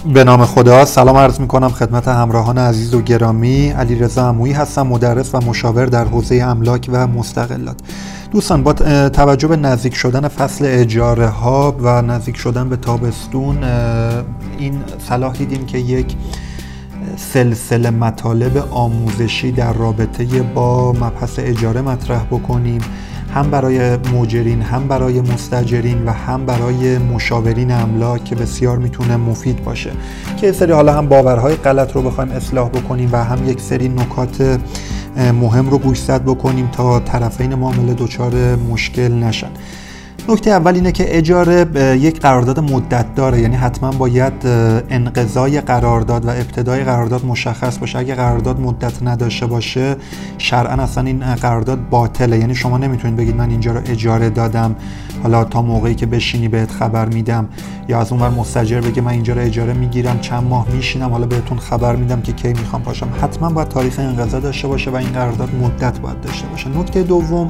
به نام خدا. سلام عرض می کنم خدمت همراهان عزیز و گرامی. علیرضا عمویی هستم، مدرس و مشاور در حوزه املاک و مستغلات. دوستان، با توجه به نزدیک شدن فصل اجاره ها و نزدیک شدن به تابستون، این صلاح دیدیم که یک سلسله مطالب آموزشی در رابطه با مبحث اجاره مطرح بکنیم، هم برای مؤجرین، هم برای مستاجرین و هم برای مشاورین املاک که بسیار میتونه مفید باشه، که سری حالا هم باورهای غلط رو بخوایم اصلاح بکنیم و هم یک سری نکات مهم رو گوشزد بکنیم تا طرفین معامله دچار مشکل نشن. نکته اول اینه که اجاره یک قرارداد مدت داره، یعنی حتما باید انقضای قرارداد و ابتدای قرارداد مشخص باشه. اگه قرارداد مدت نداشته باشه شرعاً اصلا این قرارداد باطله، یعنی شما نمیتونید بگید من اینجا رو اجاره دادم حالا تا موقعی که بشینی بهت خبر میدم، یا از اونور مستاجر بگه من اینجا رو اجاره میگیرم چند ماه میشینم حالا بهتون خبر میدم که کی میخوام پاشم. حتما باید تاریخ انقضا داشته باشه و این قرارداد مدت باید داشته باشه. نکته دوم،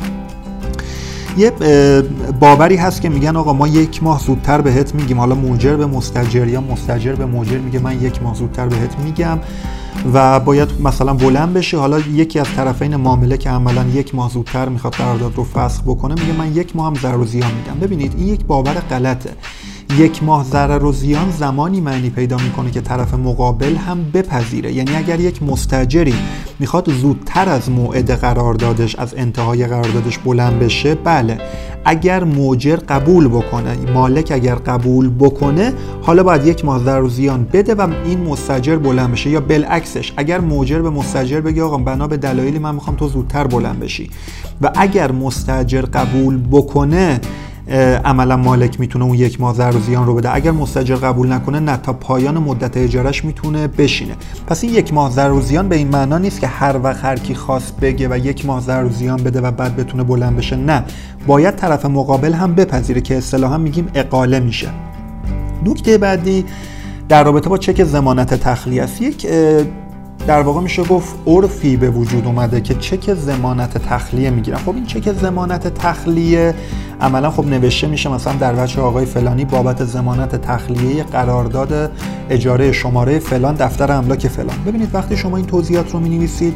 یه باوری هست که میگن آقا ما یک ماه زودتر بهت میگیم، حالا مؤجر به مستاجر یا مستاجر به مؤجر میگه من یک ماه زودتر بهت میگم و باید مثلا بلند بشه. حالا یکی از طرفین معامله که عملا یک ماه زودتر میخواد قرارداد رو فسخ بکنه میگه من یک ماه هم ضرر و زیان میدم. ببینید این یک باور غلطه. یک ماه ضرر و زیان زمانی معنی پیدا میکنه که طرف مقابل هم بپذیره. یعنی اگر یک مستاجری میخواد زودتر از موعد قراردادش، از انتهای قراردادش بلند بشه، بله، اگر مؤجر قبول بکنه، مالک اگر قبول بکنه، حالا باید یک ماه ضرر و زیان بده و این مستاجر بلند بشه. یا بالعکسش، اگر مؤجر به مستاجر بگه آقا بنا به دلایلی من میخوام تو زودتر بلند بشی، و اگر مستاجر قبول بکنه عملا مالک میتونه اون یک ماه ضرر و زیان رو بده. اگر مستاجر قبول نکنه نه تا پایان مدت اجارش میتونه بشینه. پس این یک ماه ضرر و زیان به این معنا نیست که هر وقت هر کی خواست بگه و یک ماه ضرر و زیان بده و بعد بتونه بلند بشه. نه، باید طرف مقابل هم بپذیره که اصطلاحا میگیم اقاله میشه. نکته بعدی در رابطه با چک ضمانت تخلیه است. یک در واقع میشه گفت عرفی به وجود اومده که چک ضمانت تخلیه میگیرن. خب این چک ضمانت تخلیه عملا خب نوشته میشه مثلا در وجه آقای فلانی بابت ضمانت تخلیه قرارداد اجاره شماره فلان دفتر املاک فلان. ببینید وقتی شما این توضیحات رو مینویسید،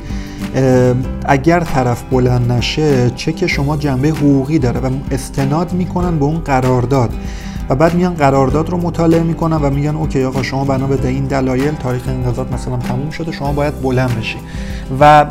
اگر طرف بلند نشه چک شما جنبه حقوقی داره و استناد میکنن به اون قرارداد و بعد میان قرارداد رو مطالعه میکنن و میگن اوکی آقا شما بنا به این دلایل تاریخ انقضات مثلا تموم شده، شما باید بلند بشی. و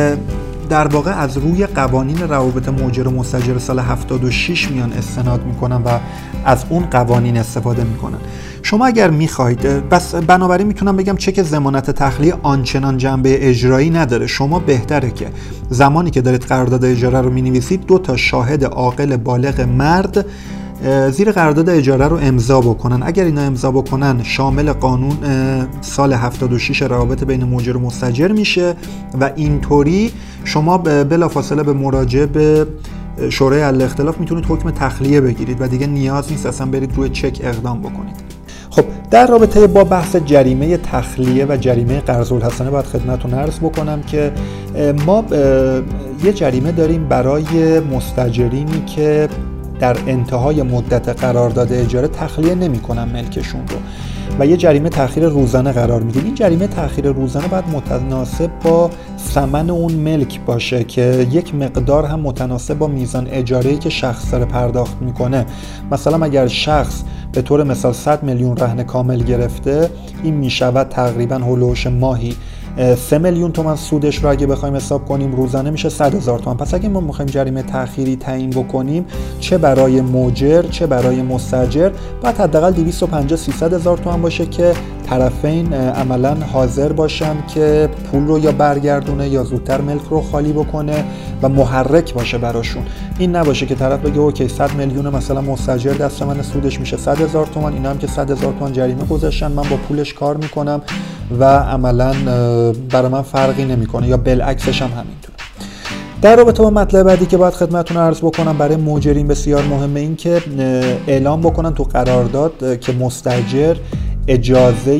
در واقع از روی قوانین روابط مؤجر و مستاجر سال 76 میان استناد میکنن و از اون قوانین استفاده میکنن. شما اگر میخواید، بس بنابراین میتونم بگم چک ضمانت تخلیه آنچنان جنبه اجرایی نداره. شما بهتره که زمانی که دارید قرارداد اجاره رو مینویسید 2 تا شاهد عاقل بالغ مرد زیر قرارداد اجاره رو امضا بکنن. اگر اینا امضا بکنن شامل قانون سال 76 روابط بین مؤجر و مستاجر میشه و اینطوری شما بلافاصله به مراجعه به شورای حل اختلاف میتونید حکم تخلیه بگیرید و دیگه نیاز نیست اصلا برید روی چک اقدام بکنید. خب در رابطه با بحث جریمه تخلیه و جریمه قرض الحسنه باید خدمتتون عرض بکنم که ما یه جریمه داریم برای مستاجرینی که در انتهای مدت قرارداد اجاره تخلیه نمی‌کنن ملکشون رو و یه جریمه تأخیر روزانه قرار میدیم. این جریمه تأخیر روزانه باید متناسب با ثمن اون ملک باشه که یک مقدار هم متناسب با میزان اجاره‌ای که شخص داره پرداخت میکنه. مثلا اگر شخص به طور مثال 100 میلیون رهن کامل گرفته، این میشود تقریبا هولوش ماهی 3 میلیون تومان سودش رو اگه بخوایم حساب کنیم روزانه میشه 100,000 تومان. پس اگه ما میخوایم جریمه تأخیری تعیین بکنیم، چه برای مؤجر چه برای مستاجر، باید حداقل 250-300,000 تومان باشه که طرفین عملا حاضر باشن که پول رو یا برگردونه یا زودتر ملک رو خالی بکنه و محرک باشه براشون. این نباشه که طرف بگه اوکی 100 میلیون مثلا مستاجر دست من سودش میشه 100,000 تومان، اینا هم که 100,000 تومان جریمه گذاشتن، من با پولش کار میکنم و عملا برای من فرقی نمیکنه، یا بالعکسش هم همینطور. در رابطه با مطلب بعدی که باید خدمتتون عرض بکنم برای مؤجرین بسیار مهمه این که اعلام بکنن تو قرارداد که مستاجر اجازه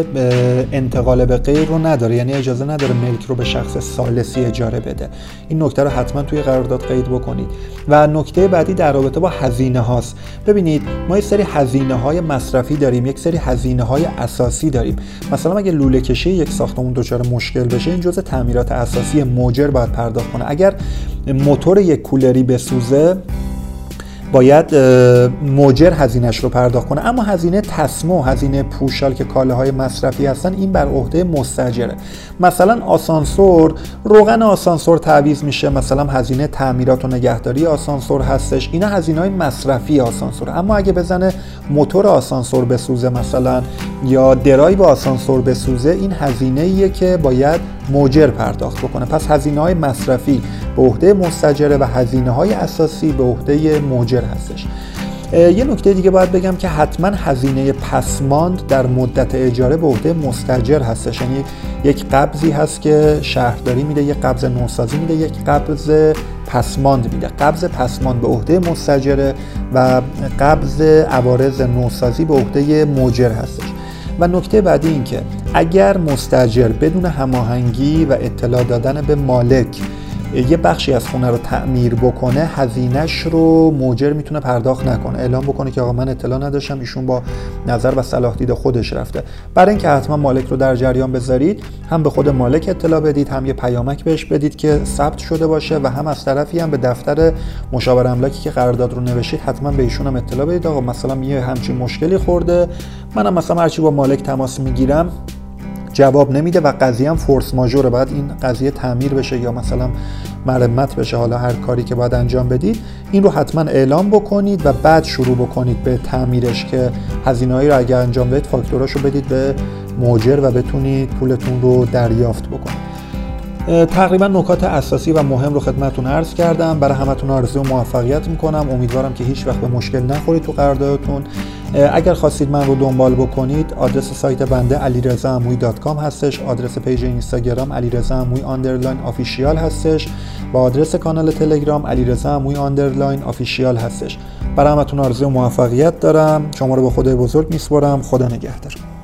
انتقال به غیر رو نداره، یعنی اجازه نداره ملک رو به شخص ثالثی اجاره بده. این نکته رو حتما توی قرارداد قید بکنید. و نکته بعدی در رابطه با هزینه هاست. ببینید ما یک سری هزینه های مصرفی داریم، یک سری هزینه های اساسی داریم. مثلا اگه لوله کشی یک ساختمون دچار مشکل بشه، این جزء تعمیرات اساسی مؤجر باید پرداخت کنه. اگر موتور یک کولری بسوزه باید مؤجر هزینه‌اش رو پرداخت کنه، اما هزینه تسمه، هزینه پوشال که کالاهای مصرفی هستن، این بر عهده مستاجره. مثلا آسانسور، روغن آسانسور تعویض میشه، مثلا هزینه تعمیرات و نگهداری آسانسور هستش، اینا هزینه‌های مصرفی آسانسور. اما اگه بزنه موتور آسانسور بسوزه مثلا یا درایو آسانسور بسوزه، این هزینه‌ایه که باید مؤجر پرداخت بکنه. پس هزینه‌های مصرفی به عهده مستاجره و هزینه‌های اساسی به عهده مؤجر هستش. یه نکته دیگه باید بگم که حتما هزینه پسماند در مدت اجاره به عهده مستاجر هستش. یعنی یک قبضی هست که شهرداری میده، یک قبض نوسازی میده، یک قبض پسماند میده. قبض پسماند به عهده مستاجره و قبض عوارض نوسازی به عهده مؤجر هستش. و نکته بعدی این که اگر مستاجر بدون هماهنگی و اطلاع دادن به مالک یه بخشی از خونه رو تعمیر بکنه، هزینه‌اش رو مؤجر میتونه پرداخت نکنه، اعلام بکنه که آقا من اطلاع نداشتم، ایشون با نظر و صلاح دید خودش رفته. برای اینکه حتما مالک رو در جریان بذارید، هم به خود مالک اطلاع بدید، هم یه پیامک بهش بدید که ثبت شده باشه و هم از طرفی هم به دفتر مشاور املاکی که قرارداد رو نوشید حتما به ایشون هم اطلاع بدید آقا مثلا یه همچین مشکلی خورده، منم مثلا هرچی با مالک تماس میگیرم جواب نمیده و قضیه هم فورس ماژوره، باید این قضیه تعمیر بشه یا مثلا مرمت بشه، حالا هر کاری که باید انجام بدید این رو حتما اعلام بکنید و بعد شروع بکنید به تعمیرش که هزینه‌ای رو اگر انجام بدید فاکتوراشو بدید به مؤجر و بتونید پولتون رو دریافت بکنید. تقریبا نکات اساسی و مهم رو خدمتتون عرض کردم. برای همتون آرزو موفقیت میکنم. امیدوارم که هیچ وقت به مشکل نخورید تو قراردادتون. اگر خواستید من رو دنبال بکنید، آدرس سایت بنده alirezaamouyi.com هستش، آدرس پیج اینستاگرام alirezaamouyi_official هستش و آدرس کانال تلگرام alirezaamouyi_official هستش. برای همتون آرزو موفقیت دارم. شما رو به خدای بزرگ میسپارم. خدا نگهدار.